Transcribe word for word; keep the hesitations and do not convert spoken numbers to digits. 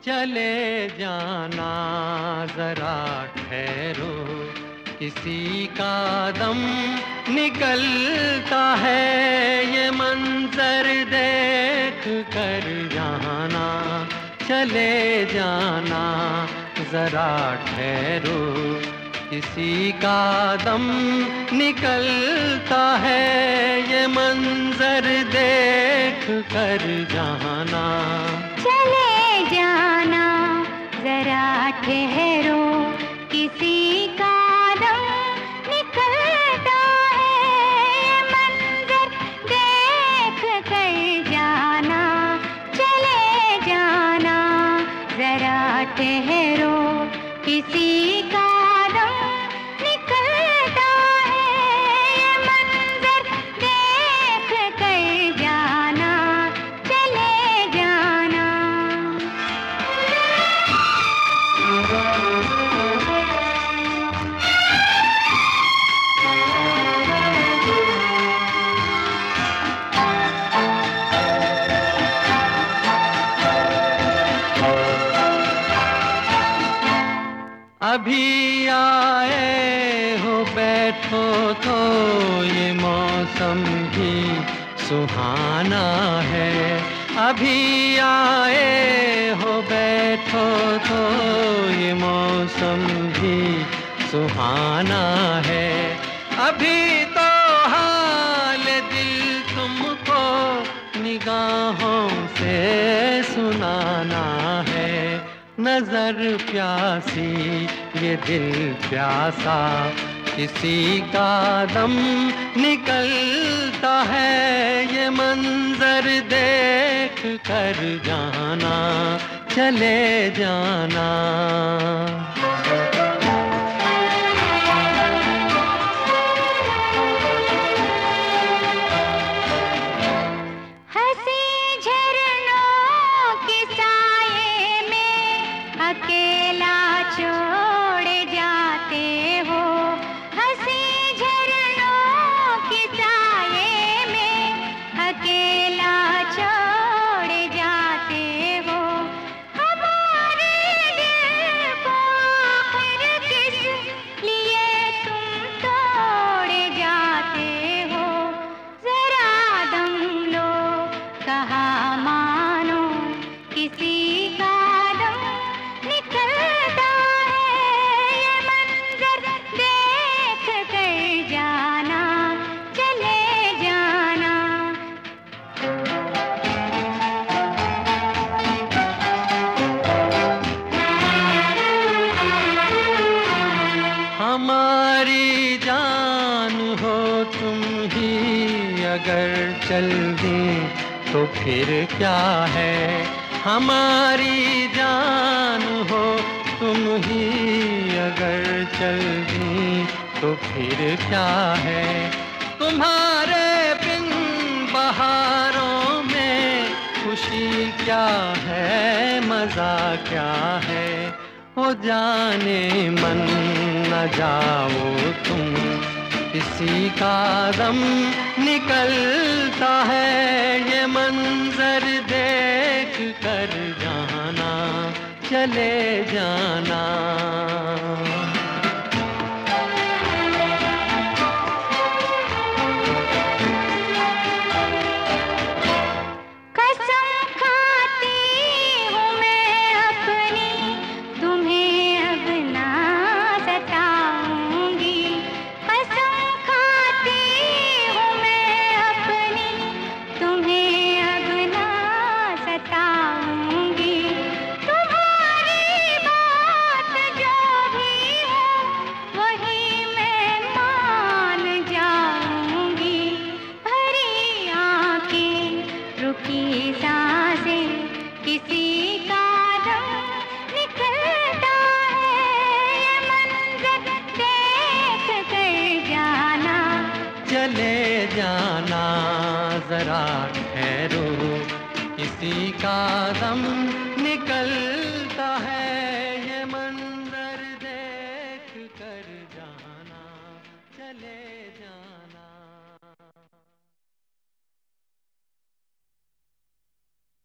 चले जाना जरा ठहरो, किसी का दम निकलता है, ये मंजर देख कर जाना। चले जाना जरा ठहरो, किसी का दम निकलता है, ये मंजर देख कर जाना। चले जाना जरा ठहरो, किसी का दम निकलता है, ये मंजर देख कर जाना। चले जाना जरा ठहरो, किसी का दम निकलता है, ये मंजर देख कर जाना। चले जाना। अभी आए हो बैठो तो ये मौसम भी सुहाना है। अभी आए हो बैठो तो ये मौसम भी सुहाना है। अभी तो हाल दिल तुमको निगाहों से सुनाना है। नजर प्यासी ये दिल प्यासा, किसी का दम निकलता है, ये मंजर देख कर जाना। चले जाना। अकेला छोड़ जाते हो, हंसी झरनों की साये में अकेला छोड़ जाते हो। हमारे दिल को आखिर किस लिए तुम तोड़ जाते हो। जरा दम लो, कहा मानो, किसी का निकलता है, ये मंजर देख कर जाना। चले जाना। हमारी जान हो तुम ही अगर चल दें तो फिर क्या है। हमारी जान हो तुम ही अगर चल दी तो फिर क्या है। तुम्हारे बिन बहारों में खुशी क्या है, मजा क्या है। हो जाने मन न जाओ तुम, किसी का दम निकलता है, ये मंजर देख कर जाना। चले जाना। कसम खाती हूँ मैं अपनी, तुम्हें अब ना सताऊंगी। कसम खाती हूँ मैं अपनी, तुम्हें अब ना सताऊंगी। तुम्हारी बात जो भी हो वही मैं मान जाऊंगी। भरी आंखें, रुकी सांसें, किसी का दम निकलता है, ये मंजर देख कर जाना। चले जाना जरा ठहरो, किसी का दम निकलता है।